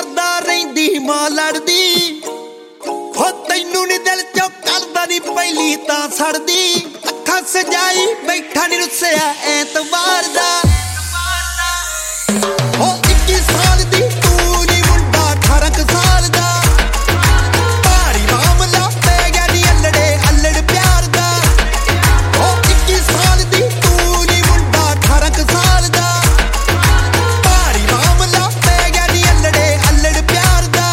ਕਰਦਾ ਰਹਿੰਦੀ ਮਾਂ ਲੜਦੀ ਹੋ ਤੈਨੂੰ ਨੀ ਦਿਲ ਚੋਂ ਕਰਦਾ ਨੀ ਪਹਿਲੀ ਤਾਂ ਸੜਦੀ ਅੱਖਾਂ ਸਜਾਈ ਬੈਠਾ ਨੀ ਰੁੱਸਿਆ ਐਤਵਾਰ ਦਾ ਹੋ 21 ਸਾਲ ਦੀ ਤੂੰ ਨੀ ਮੁੰਡਾ 18 ਕੁ ਸਾਲ ਦਾ ਭਾਰੀ ਮਾਮਲਾ ਪੈ ਗਿਆ ਨੀ ਅੱਲੜੇ ਅੱਲੜ ਪਿਆਰ ਦਾ ਹੋ 21 ਸਾਲ ਦੀ ਤੂੰ ਨੀ ਮੁੰਡਾ 18 ਕੁ ਸਾਲ ਦਾ ਭਾਰੀ ਮਾਮਲਾ ਪੈ ਗਿਆ ਨੀ ਅੱਲੜੇ ਅੱਲੜ ਪਿਆਰ ਦਾ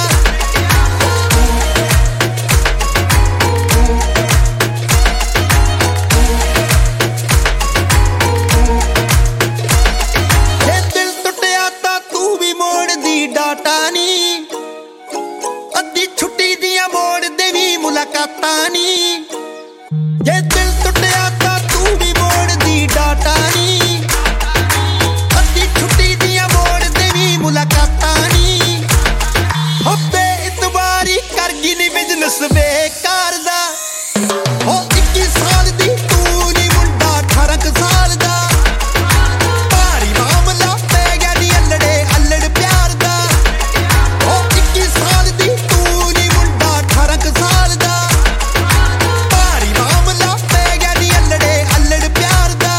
ਜੇ ਦਿਲ ਟੁੱਟਿਆ ਤਾਂ ਤੂੰ ਵੀ ਮੋੜਦੀ ਡਾਟਾ ਨੀ ਅੱਧੀ ਛੁੱਟੀ ਦੀਆਂ ਮੋੜਦੇ ਵੀ ਮੁਲਾਕਾਤਾਂ ਨੀ ਜੇ ਦਿਲ ਟੁੱਟਿਆ ਤਾਂ ਤੂੰ ਵੀ ਮੋੜਦੀ ਡਾਟਾ ਨੀ ਅੱਧੀ ਛੁੱਟੀ ਦੀਆਂ ਮੋੜਦੇ ਵੀ ਮੁਲਾਕਾਤਾਂ ਨੀ ਹੱਬੇ ਇਤਵਾਰੀ ਕਰ ਗਈ ਨੀ ਬਿਜ਼ਨਸ ਬੇਕਾਰ ਦਾ ਹੋ 21 ਸਾਲ ਦੀ ਤੂੰ ਨੀ ਮੁੰਡਾ 18 ਕੁ ਸਾਲ ਦਾ ਭਾਰੀ ਮਾਮਲਾ ਪੈ ਗਿਆ ਨੀ ਅੱਲੜੇ ਅੱਲੜ ਪਿਆਰ ਦਾ ਹੋ 21 ਸਾਲ ਦੀ ਤੂੰ ਨੀ ਮੁੰਡਾ 18 ਕੁ ਸਾਲ ਦਾ ਭਾਰੀ ਮਾਮਲਾ ਪੈ ਗਿਆ ਨੀ ਅੱਲੜੇ ਅੱਲੜ ਪਿਆਰ ਦਾ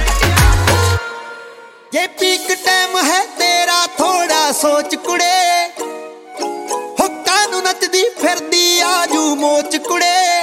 ਜੇ ਪੀਕ ਟਾਈਮ ਹੈ ਤੇਰਾ ਥੋੜਾ ਸੋਚ ਕੁੜੇ ਹੋ ਕਾਨੂੰ ਨੱਚਦੀ ਫਿਰਦੀ ਆਜੂ ਮੋਚ ਕੁੜੇ